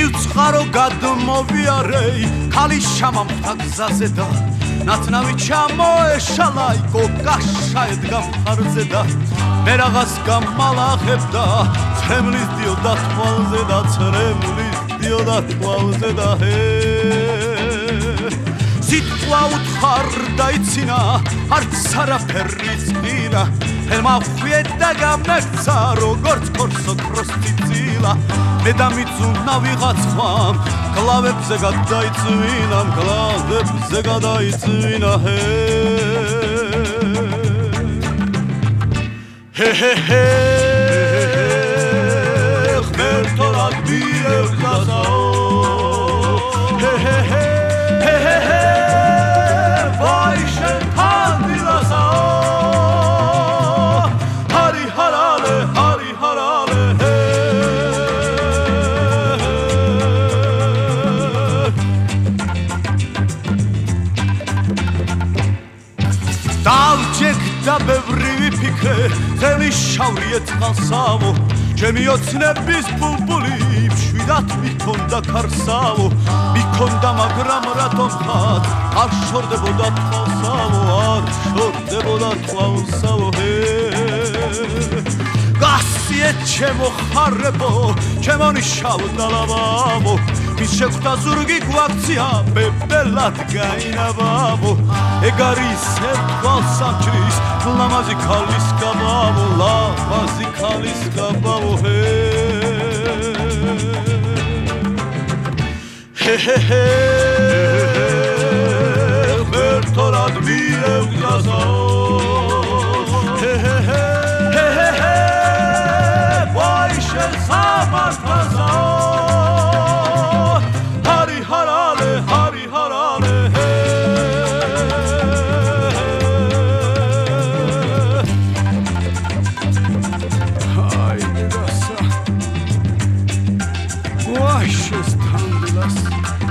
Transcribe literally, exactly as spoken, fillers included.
წყარო გადმოვიარე ქალის შამამთა გზაზე და ნათნავი ჩამოეშალა იქ კაშა ედგა მხარზე და მე რაღაც გამალახებდა ცრემლის დიოდა თვალზე და ცრემლის დიოდა თვალზე და ჰე სიტყვა უთხარ დაიცინა არც არაფერი წირა ხელმა ხვიეთ და გამექცა როგორც ქორსო ქროსტი ცილა მე დამიწუნა ვიღაც ხმამ კლავებზე გადაიწვინა კლავებზე გადაიწვინა ჰე ჰე ჰე ჰე ღმერთო რა გვიევგაზაო ჰე ჰე ჰე ჰე ჰე ჰე ვაი შენ თანდილასაო ჰარი ჰარალე ჰარი ჰარალე ჰე დავჯექდა ბევრი ვიფიქრე ძელი შავრი ეწყალსავო ჩემი ოცნების ბულბული მშვიდად მიქონდა ქარსავო მიქონდა მაგრამ რატომ ხარ არ შორდებოდა თვალსავო არ შორდებოდა თვალსავო ჰე გასიეთ ჩემო ხარებო ჩემო ნიშავ დალავავო მის შეხვდა ზურგი გვაქცია ბებელად გაინავავო ეგ არის თვალსამჩრის ლამაზი ქალის გაბავო ლამაზი ქალის გაბავო ჰე ჰე ჰე ჰე ღმერთო რა გვიევგაზაო ჰე ჰე ჰე ჰე ჰე ჰე ვაი შენ სამართლაზაო ჰარი ჰარალე ჰარი ჰარალე ჰე Why she's tangless?